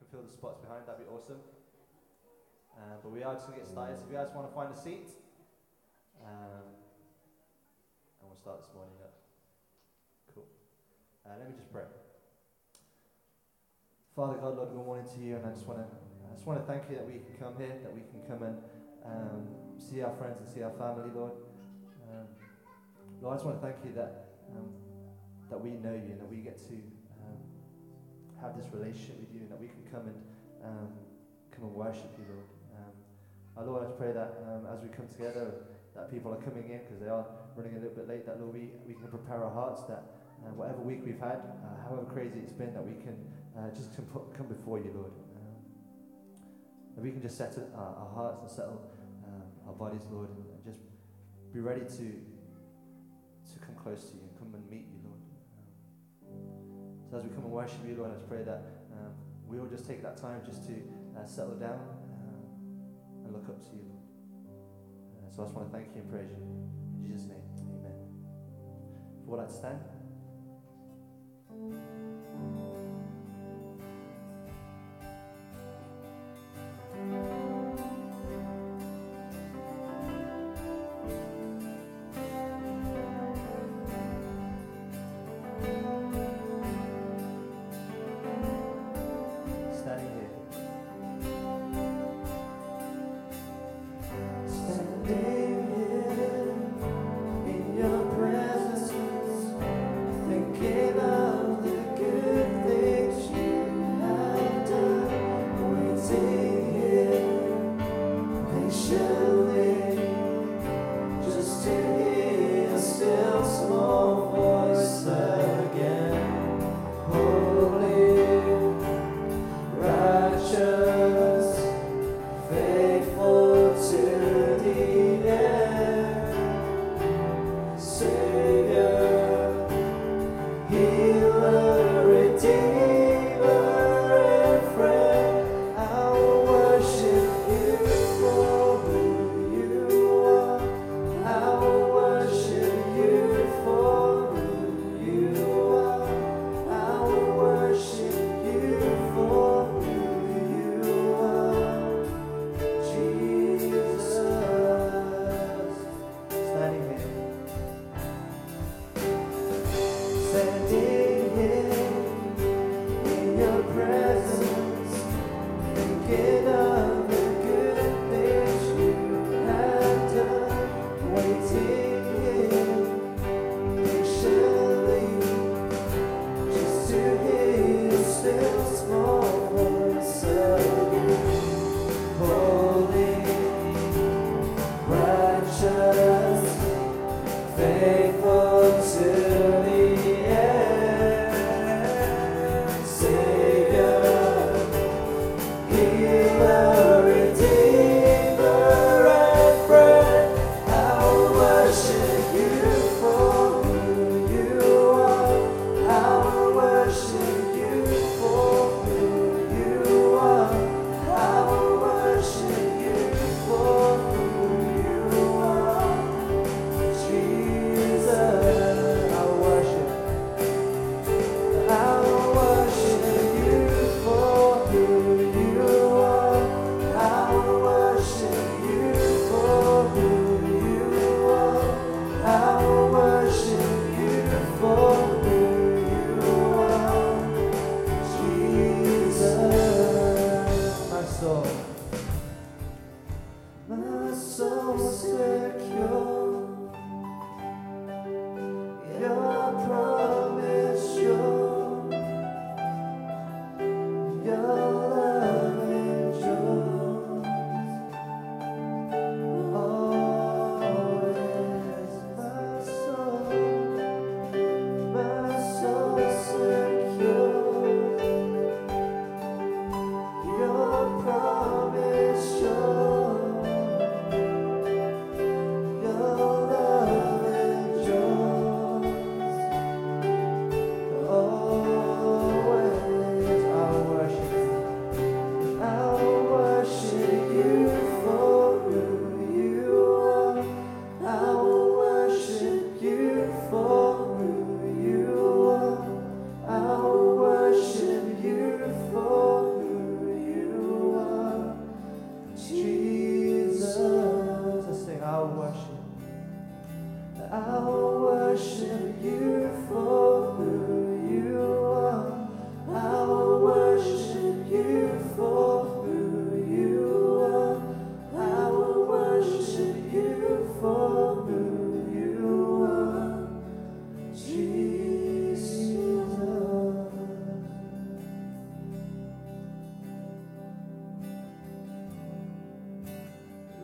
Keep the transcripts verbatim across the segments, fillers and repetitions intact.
fill the spots behind, that'd be awesome. Um, but we are just going to get started. So if you guys want to find a seat, um, and we'll start this morning up. Cool. Uh, let me just pray. Father God, Lord, good morning to you, and I just want to, I just want to thank you that we can come here, that we can come and um, see our friends and see our family, Lord. Um, Lord, I just want to thank you that um, that we know you and that we get to um, have this relationship with you, and that we can come and um, come and worship you, Lord. Um, our Lord, I just pray that um, as we come together, that people are coming in because they are running a little bit late. That Lord, we we can prepare our hearts that uh, whatever week we've had, uh, however crazy it's been, that we can uh, just come, come before you, Lord. Um, that we can just settle our, our hearts and settle um, our bodies, Lord, and, and just be ready to to come close to you and come and meet you, Lord. Um, so as we come and worship you, Lord, I just pray that um, we all just take that time just to uh, settle down um, and look up to you, Lord. Uh, so I just want to thank you and praise you. In Jesus' name, amen. If you would like to stand.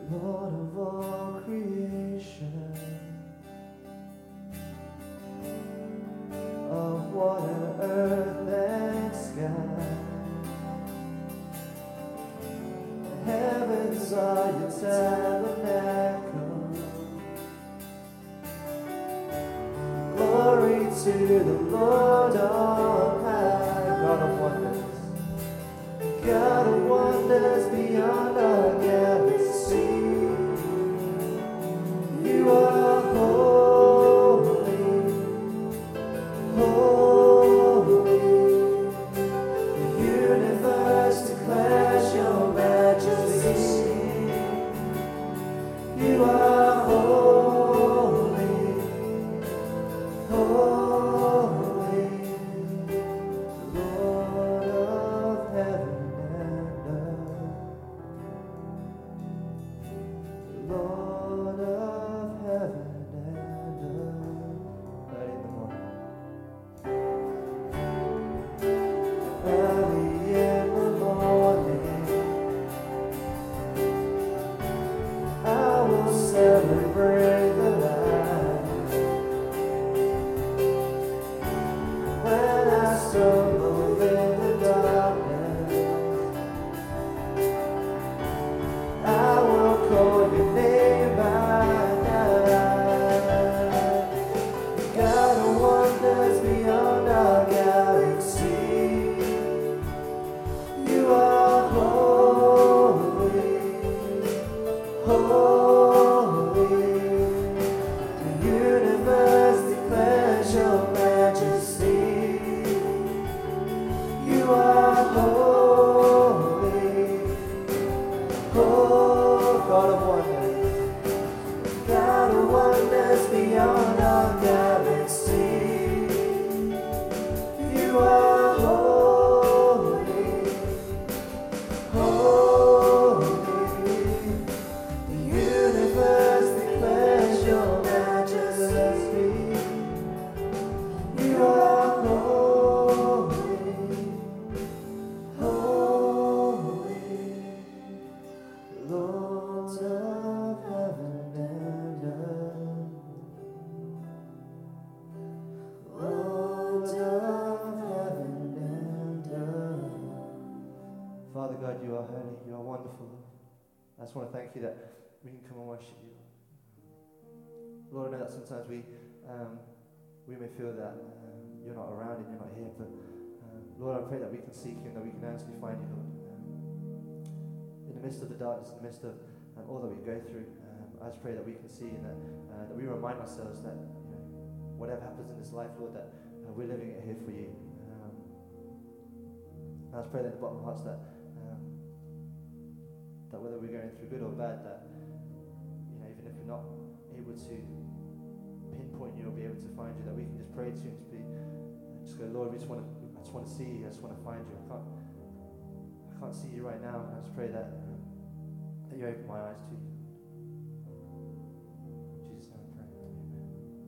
Lord of all creation, of water, earth, and sky. The heavens are your tabernacle. Glory to the Lord on high. God of wonders, God of wonders beyond our galaxy. You are holy, holy. The universe declares your majesty. You are holy, holy. Lord of heaven and earth. Lord of heaven and earth. Early in the morning. Early in the morning, I will celebrate the light. When I stumble in the darkness, I will call your name by night. God of wonders beyond our galaxy. You are holy, holy. The universe declares your majesty. You are holy, oh God of wonders, God of wonders beyond our galaxy. You are holy, holy. The universe declares your majesty. You are holy, holy. Lord of heaven and earth. Lord of heaven and earth. Father God, you are holy, you are wonderful. I just want to thank you that we can come and worship you. Lord, I know that sometimes we um, we may feel that um, you're not around and you're not here, but um, Lord, I pray that we can seek you and that we can earnestly find you, Lord. Um, in the midst of the darkness, in the midst of um, all that we go through, um, I just pray that we can see and that, uh, that we remind ourselves that, you know, whatever happens in this life, Lord, that uh, we're living it here for you. Um, I just pray that in the bottom of our hearts that um, that whether we're going through good or bad, that, you know, even if we're not able to pinpoint you or be able to find you, that we can just pray to you and just be, uh, just go, Lord, we just want to, I just want to see you, I just want to find you. I can't, I can't see you right now. And I just pray that um, that you open my eyes to you. In Jesus' name I pray. Amen.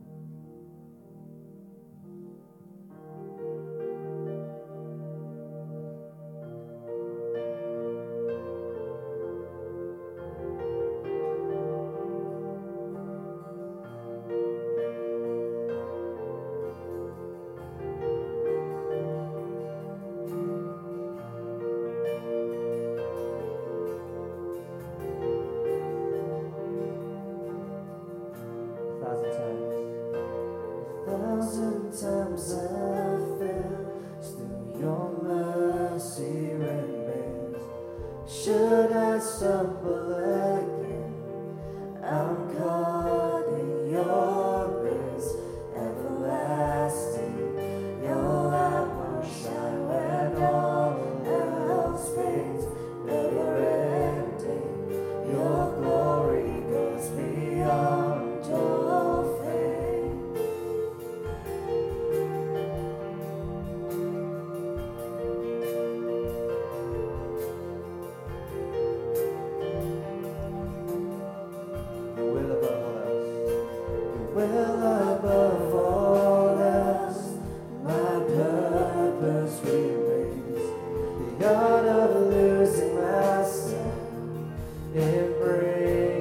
Thousand times I fell, still your mercy remains. Should I stumble again, I'm caught in your grace, everlasting. Your light won't shine when all else fades, never ending. Your glory goes beyond your fame. Well above all else, my purpose remains, the art of losing myself in praise.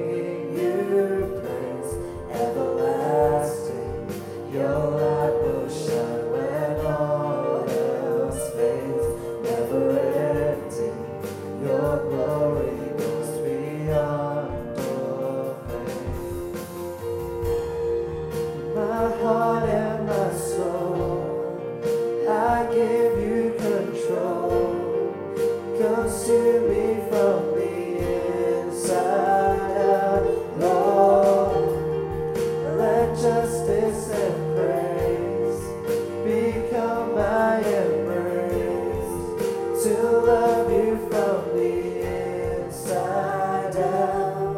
consume me from the inside out, Lord. Let justice and praise become my embrace, to love you from the inside out.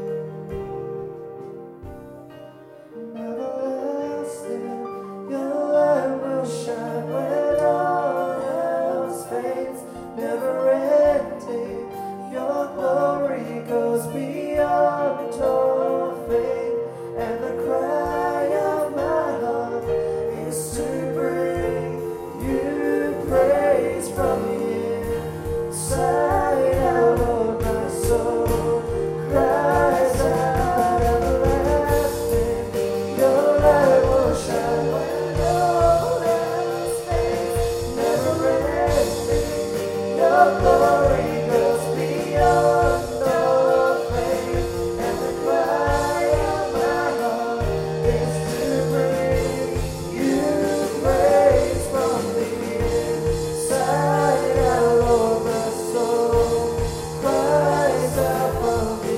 Everlasting, your light will shine when all else fades. Never ending, your glory goes beyond all fame. And the cry of my heart is to bring you praise from the inside out. Oh, my soul cries out. Everlasting, your light will shine when all else fades. Never ending, your glory goes beyond all fame. And the cry of my heart is to bring you praise from the inside out. Lord, my soul cries out from the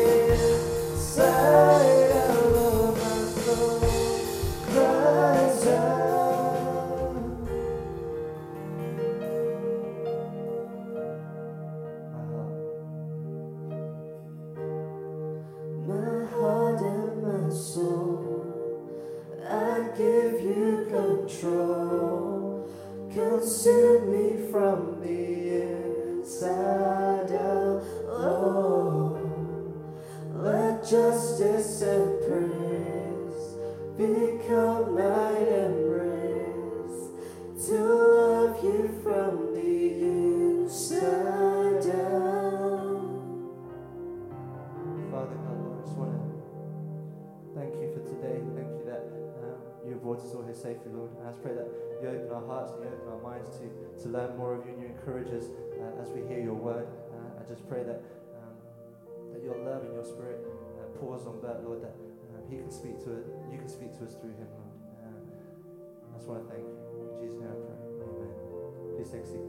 inside out. Lord, my soul cries out. My heart. My heart and my soul, I give you control. Consume me from the inside out, Lord. Let justice and praise become my embrace, to love you from the inside out. Father God, Lord, I just want to thank you for today. Thank you that um, you have brought us all here safely, Lord. And I just pray that you open our hearts and you open our minds to, to learn more of you and you encourage us uh, as we hear your word. Uh, I just pray that um, that your love and your spirit uh, pours on Bert, Lord, that um, he can speak to it, you can speak to us through him, Lord. Uh, I just want to thank you. In Jesus' name I pray. Amen. Please take a seat.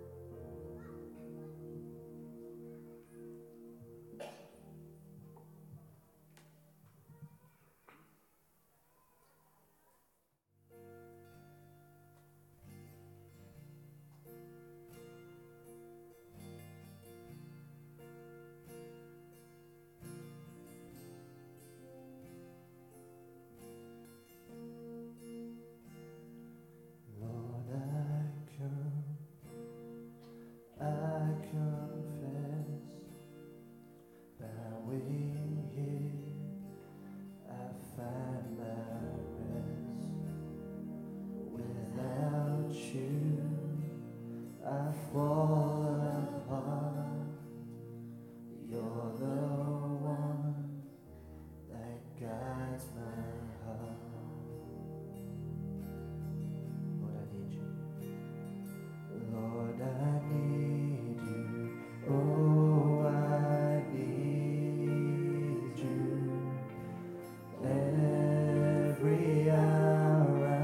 Lord, I come, I confess, bowing here, I find my rest. Without you, I fall apart. You're the one that guides my heart. Lord, I need you. Lord, I need you. Oh, I need you. Every hour I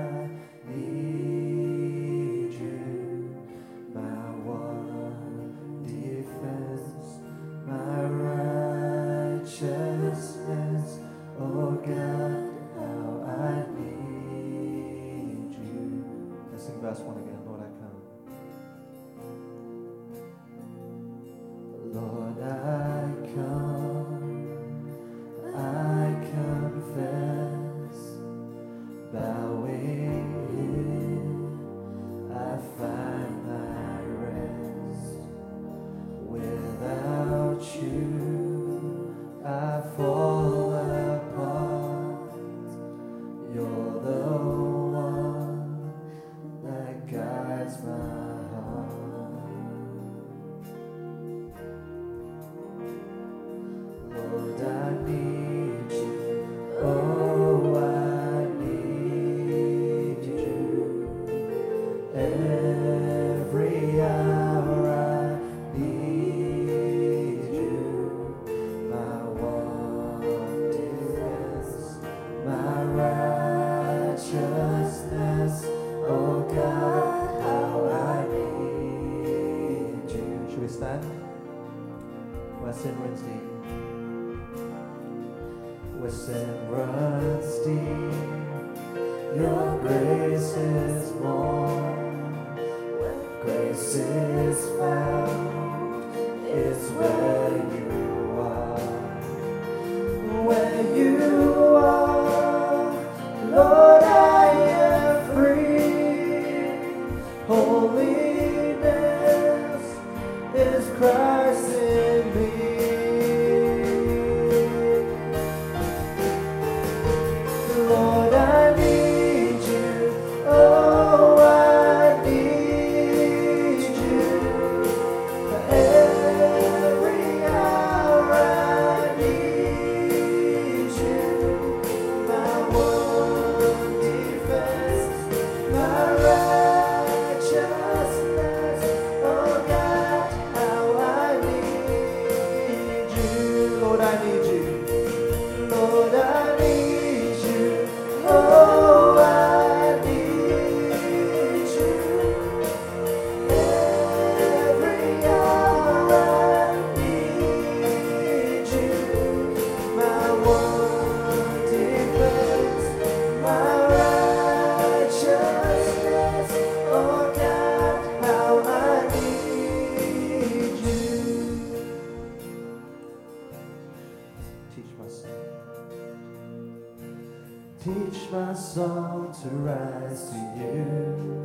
need you. My one defense, my righteousness. Oh God, how I need you. Let's sing verse one again. Lord, I come. Lord, I come, I confess, bowing here, I find my rest. Without you, I fall apart. You're the one that guides my heart. land where sin runs deep. Where sin runs deep, your grace is born. Where grace is found is where you are. Where you are, Lord, I am free. Holiness is Christ in me. Lord, I need you. Oh, I need you. Every hour I need you. My one defense, my righteousness. Oh God, how I need you. Lord, I need you. Lord, I need you. Oh, I need you. Every hour I need you. My one defense, my righteousness. Oh God, how I need you. Teach my soul. Teach my soul to rise to you.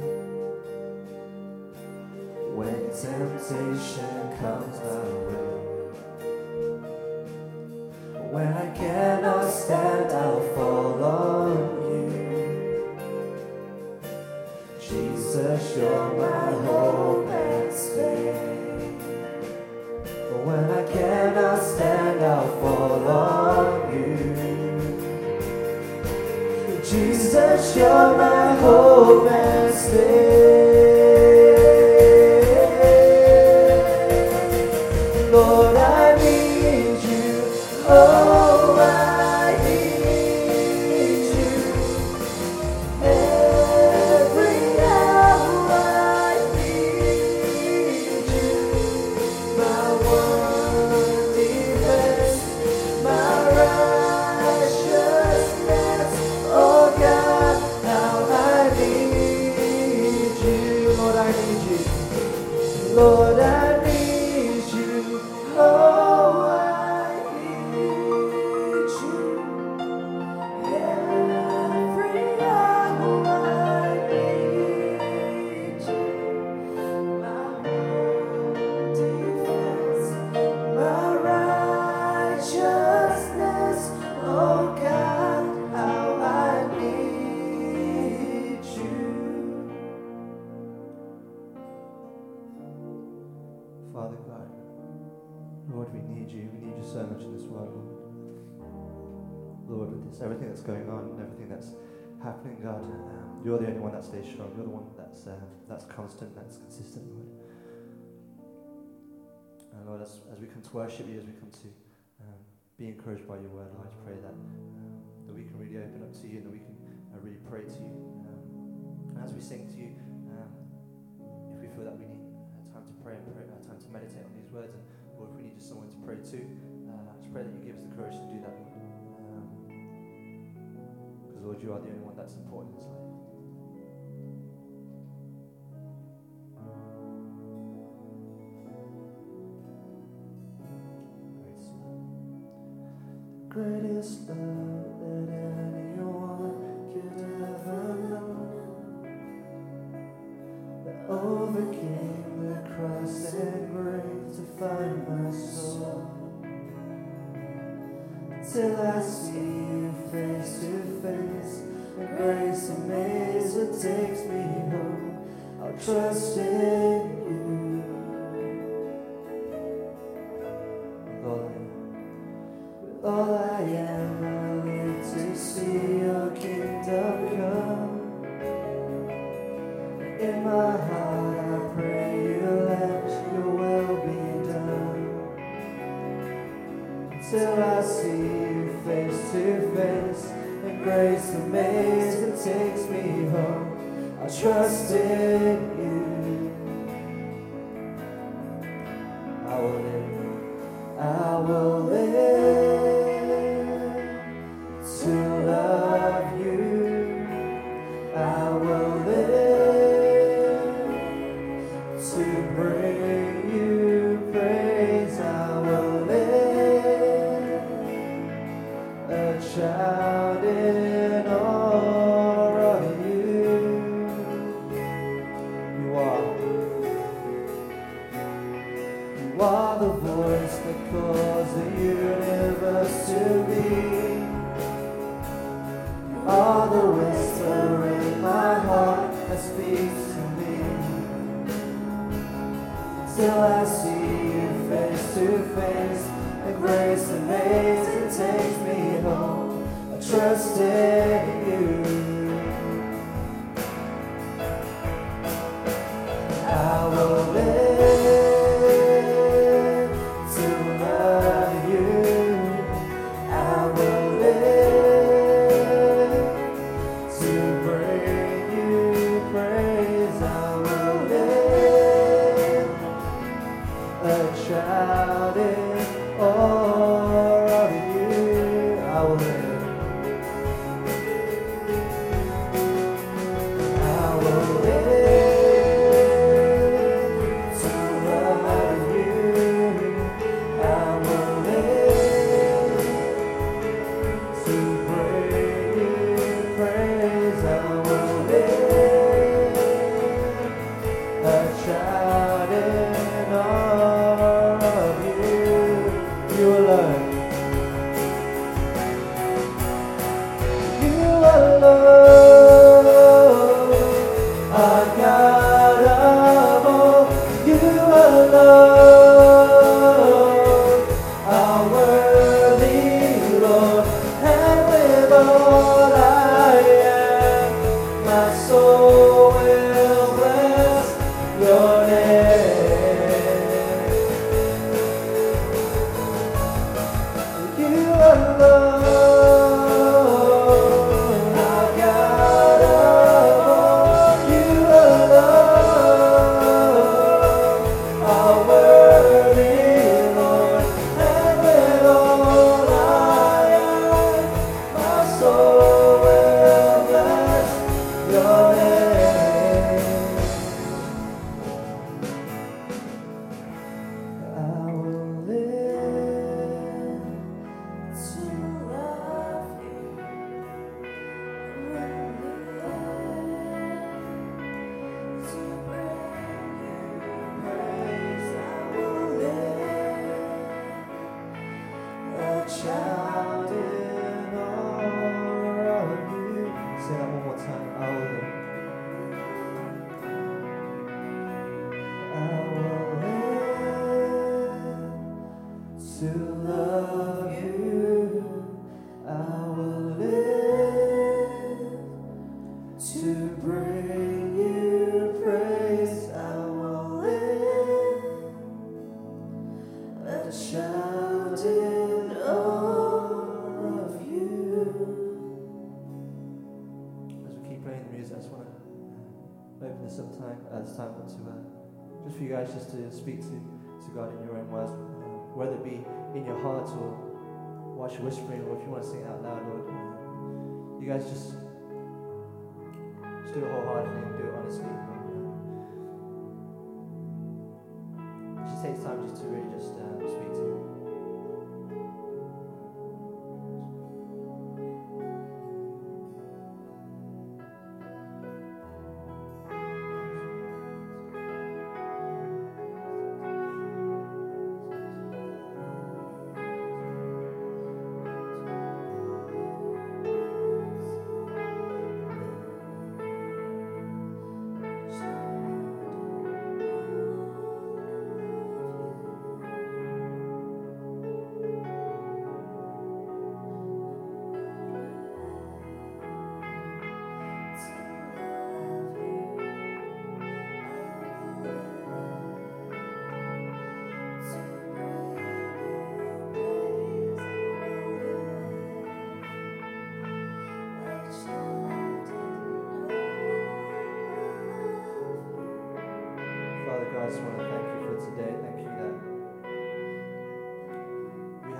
When temptation comes my way, when I cannot stand, I'll fall on you. Jesus, you're my hope and stay. When I cannot stand, I'll fall on you. Jesus, you're my hope and stay. Lord, I need you. Oh, I need you. Every hour I need you. My one defense, my righteousness. Oh God, how I need you. Lord, I need you. Lord, I need you. Oh, I need you. Every hour I need you. My one defense, my righteousness. Oh God, how I need you. Father God, Lord, we need you. We need you so much in this world, Lord. Lord, with this, everything that's going on and everything that's happening, God, um, you're the only one that stays strong. You're the one that's uh, that's constant, that's consistent, Lord. And Lord, as, as we come to worship you, as we come to um, be encouraged by your word, Lord, I just pray that um, that we can really open up to you and that we can uh, really pray to you. Um, and as we sing to you, um, if we feel that we need uh, time to pray and pray, uh, time to meditate on these words, and or if we need just someone to pray to, uh, I just pray that you give us the courage to do that, Lord. Because Lord, you are the only one that's important in this life. Greatest love that anyone could ever know, that overcame the cross and grave to find my soul. Till I see you face to face, the grace amazing takes me home. I'll trust in you. All I am, I live to see your kingdom come. In my heart, I pray you let your will be done. Until I see you face to face, and grace amazing takes me home. I trust in you. I will live, I will live to love you. I will live to bring you praise. I will live a child in awe of you. You are. You are the voice that calls the universe to be. You are the whisper in my heart that speaks to me. Till I see you face to face, and grace amazing takes me home. I trust in you. I will live to love you. I will live to bring you praise. I will live a child in awe of you. I will live. I will live to love you. I will live to bring you praise. I will live a child in awe of you. You alone. You alone are God of all. You alone are worthy, Lord. And with all I am, my soul will bless your name. You alone are God of all. You alone are worthy, Lord. And with all I am, my soul will bless your name. I will live to love you. I will live to bring you praise. I will live a child in awe of you. Say that one more time. I will live. I will live to love you. I will live to bring you praise. I will live a child in awe of you. As we keep playing the music, I just want to open this up time, uh, this time up to uh, just for you guys just to speak to, to God in your own words, uh, whether it be in your heart or while you're whispering, or if you want to sing it out loud, Lord. Uh, you guys just, just do it wholeheartedly and do it honestly. Uh, just take time just to really just uh, speak to Him. I just want to thank you for today. Thank you that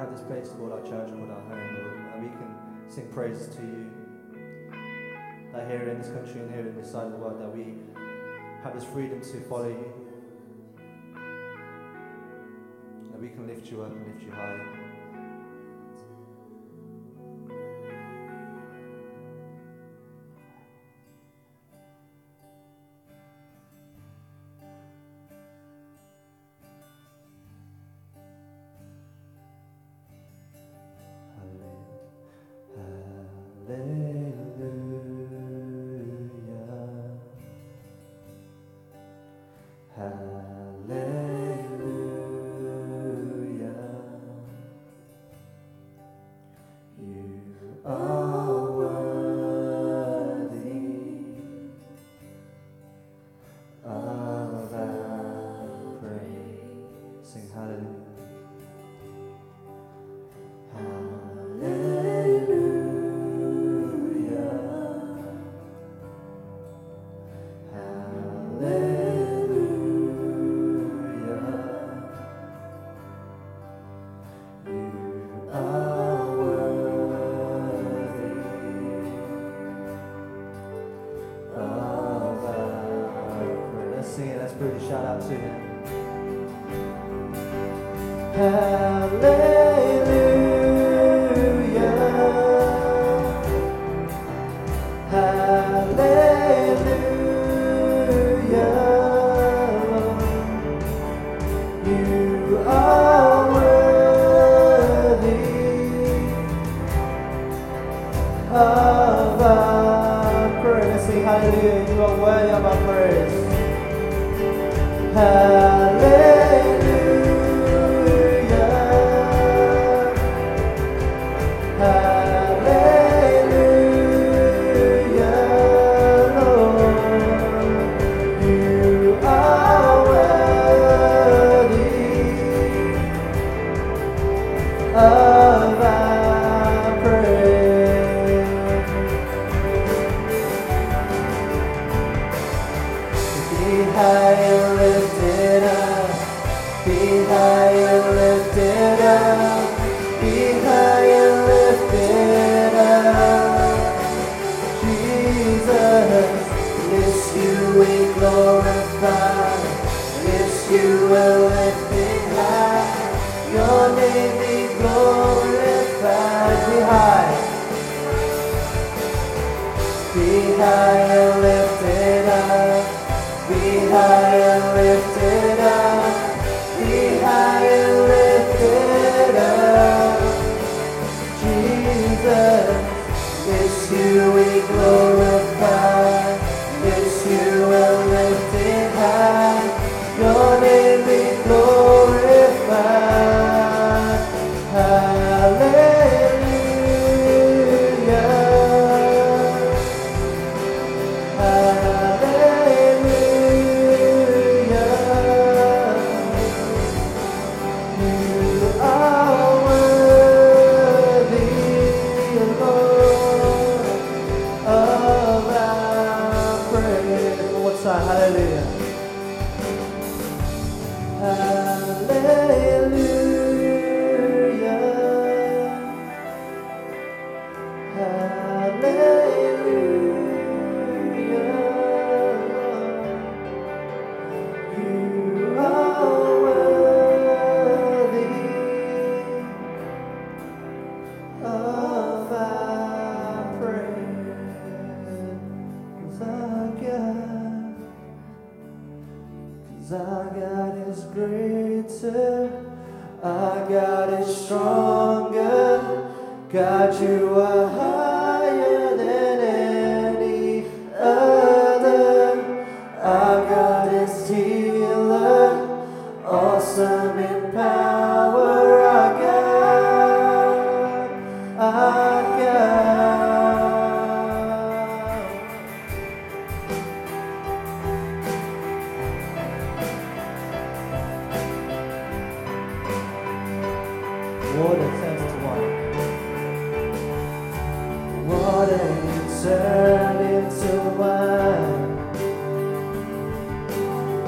have this place, Lord, our church called our home, Lord, and we can sing praises to you. That here in this country and here in this side of the world, that we have this freedom to follow you. That we can lift you up and lift you high. Shout out to him. Hallelujah. Hallelujah. You are worthy of our praise. Let's sing hallelujah. You are worthy of our praise. Hallelujah, hallelujah, Lord, you are worthy of our praise. Be high and lifted up, be high and lifted up, be high and lifted up. Jesus, this you we glorify, this you will lift it high, your name be glorified. Be high, be high and lifted up, be high and lifted up, be high and lifted up. Jesus, it's you we glorify, it's you will lift it high, your name be glorified. Hallelujah. Hallelujah. You are worthy, Lord, of our praise. One more time, hallelujah. Hallelujah. Hallelujah. You are worthy of our praise. 'Cause our God, 'cause our God is greater, our God is stronger. God, you are higher than any other. Our God is healer, awesome in power. Our God, our God. Water turns to wine. Water you turn into wine.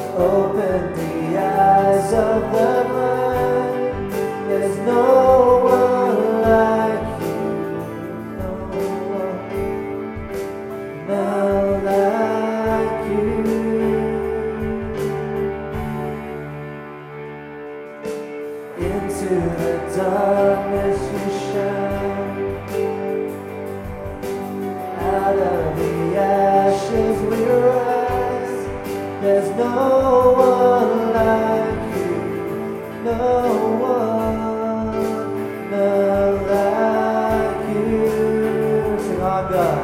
Open the eyes of the blind. There's no one Into the darkness you shine. Out of the ashes we rise. There's no one like you. No one, none like you. Sing our God.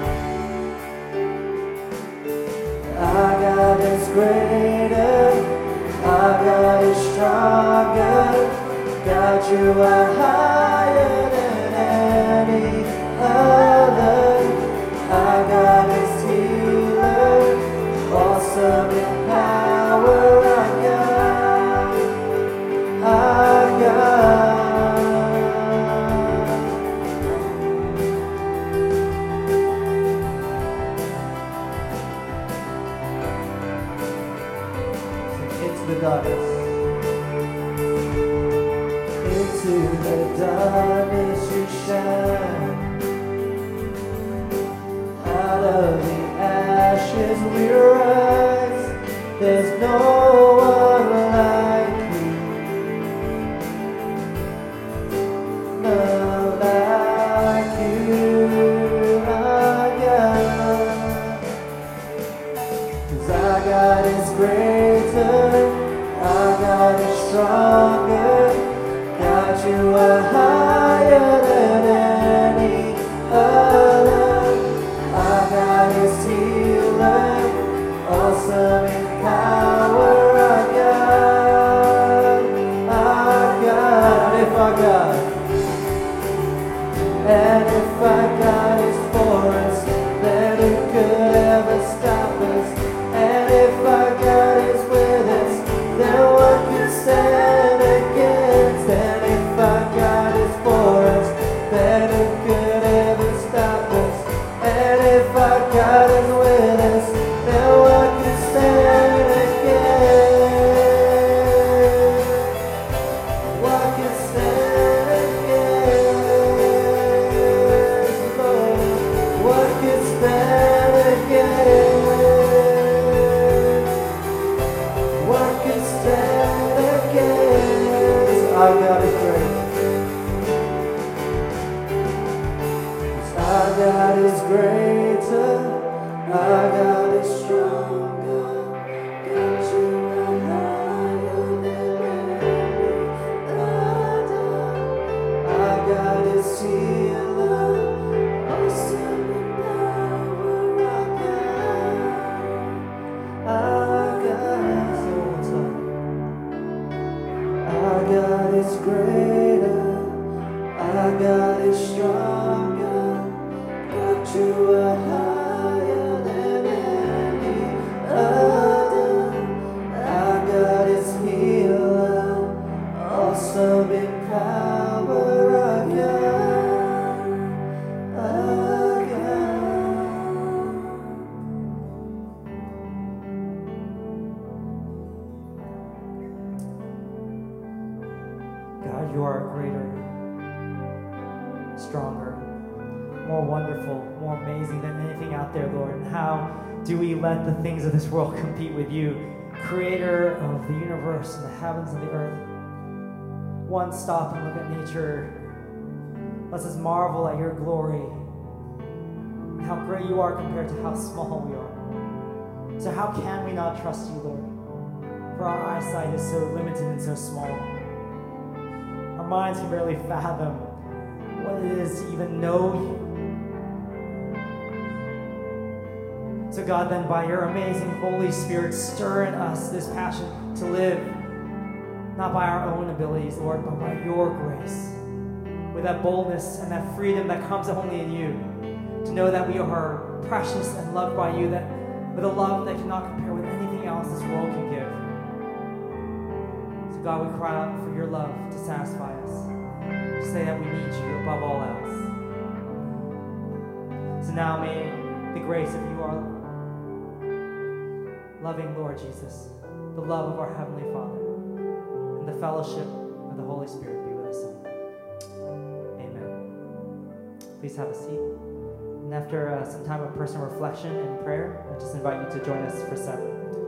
Our God is greater. Our God is stronger. God, you are higher than any other. Our God is healer, awesome in power. Our God, our God. Into the darkness. Into the darkness you shine. Out of the ashes we rise. There's no one like you. None like you, our God. 'Cause our God is greater. Our God is stronger. God, you are higher than any other. Our God is healer, awesome in power. Our God, our God. If our God, and if our God is for us, then who could ever stop us? And if our God is with us, then what can stand against? And if our God is for us, then who could ever stop us? And if our God is with us, then what can stand against? What can stand against, Lord? What can stand against? What can stand against? Our God is great. Our God is greater. Our God is stronger. God, you are higher than any other. Our God is healer, awesome in power. Our God, our God. Say one more time. Our God is greater. Our God is stronger. God, you are higher than any other. Our God is healer, awesome in power. Our God, our God. God, you are greater, stronger, more wonderful, more amazing than anything out there, Lord. And how do we let the things of this world compete with you, creator of the universe and the heavens and the earth? One, stop and look at nature. Let's us marvel at your glory and how great you are compared to how small we are. So how can we not trust you, Lord? For our eyesight is so limited and so small. Our minds can barely fathom what it is to even know you. So God, then by your amazing Holy Spirit, stir in us this passion to live, not by our own abilities, Lord, but by your grace, with that boldness and that freedom that comes only in you, to know that we are precious and loved by you, that with a love that cannot compare with anything else this world can give. So God, we cry out for your love to satisfy us, to say that we need you above all else. So now may the grace of you, our loving Lord Jesus, the love of our Heavenly Father, and the fellowship of the Holy Spirit be with us all. Amen. Please have a seat. And after uh, some time of personal reflection and prayer, I just invite you to join us for seven.